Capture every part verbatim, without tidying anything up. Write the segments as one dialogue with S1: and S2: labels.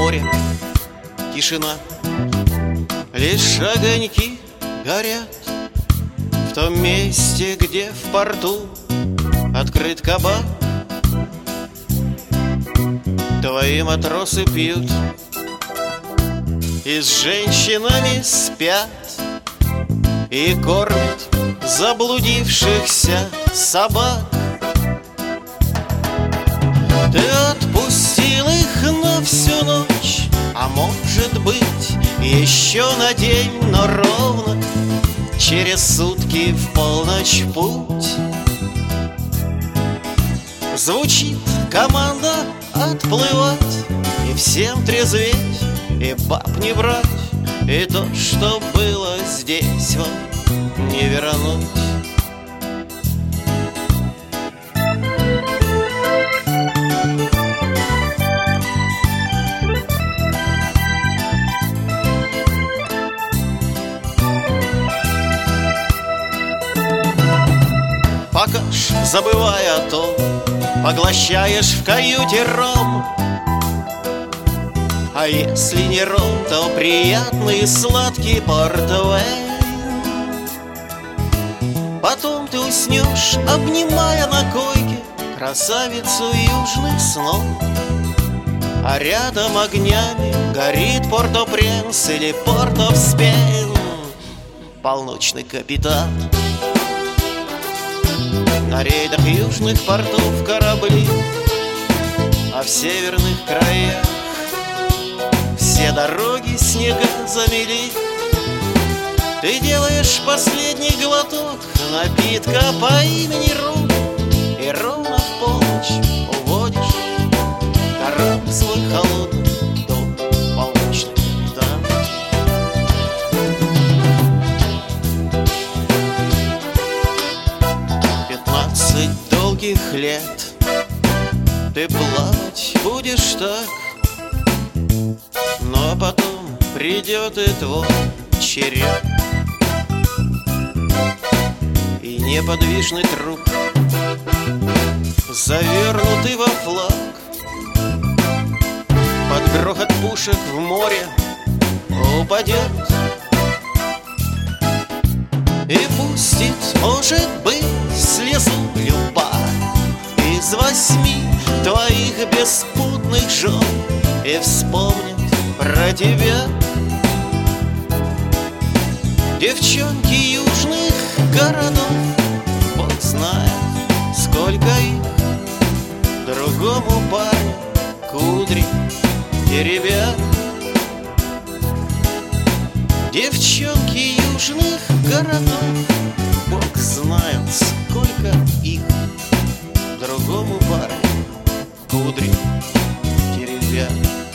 S1: море тишина, лишь огоньки горят в том месте, где в порту открыт кабак. Твои матросы пьют и с женщинами спят, и кормят заблудившихся собак. Ты отпустил их на всю ночь, а может быть еще на день, но ровно через сутки в полночь в путь. Звучит команда отплывать, и всем трезветь, и баб не брать, и то, что было здесь, вам не вернуть. Пока ж, забывая о том, поглощаешь в каюте ром. А если не ром, то приятный и сладкий портвейн. Потом ты уснешь, обнимая на койке красавицу южных снов, а рядом огнями горит Порто-Пренс или Порт-оф-Спейн. Полночный капитан на рейдах южных портов корабли, а в северных краях все дороги снега замели. Ты делаешь последний глоток напитка по имени Рум, и ровно в полночь уводишь корабль свой холодный дом, полночный капитан. Пятнадцать долгих лет ты плавать будешь так, но потом придет и твой черед, и неподвижный труп, завернутый во флаг, под грохот пушек в море упадет и пустит, может быть, слезу любая из восьми твоих беспутных жен и вспомнит про тебя. Девчонки южных городов, Бог знает, сколько их, другому парню кудри теребят. Девчонки южных городов, Бог знает, сколько их, другому парню кудри теребят.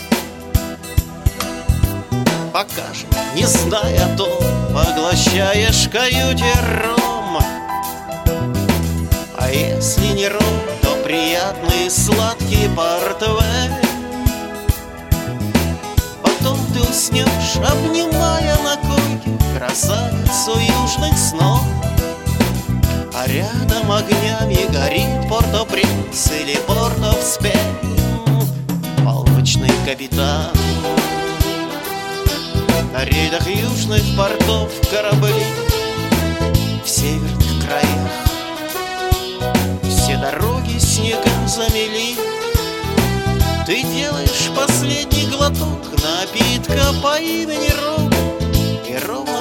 S1: Пока же, не зная то, поглощаешь в каюте ром. А если не ром, то приятный и сладкий портвейн. Потом ты уснешь, обнимая на койке красавицу южных снов, а рядом огнями горит Порто-Пренс или Порт-оф-Спейн. Полночный капитан на рейдах южных портов корабли, в северных краях все дороги снега замели. Ты делаешь последний глоток напитка по имени Ром, и ровно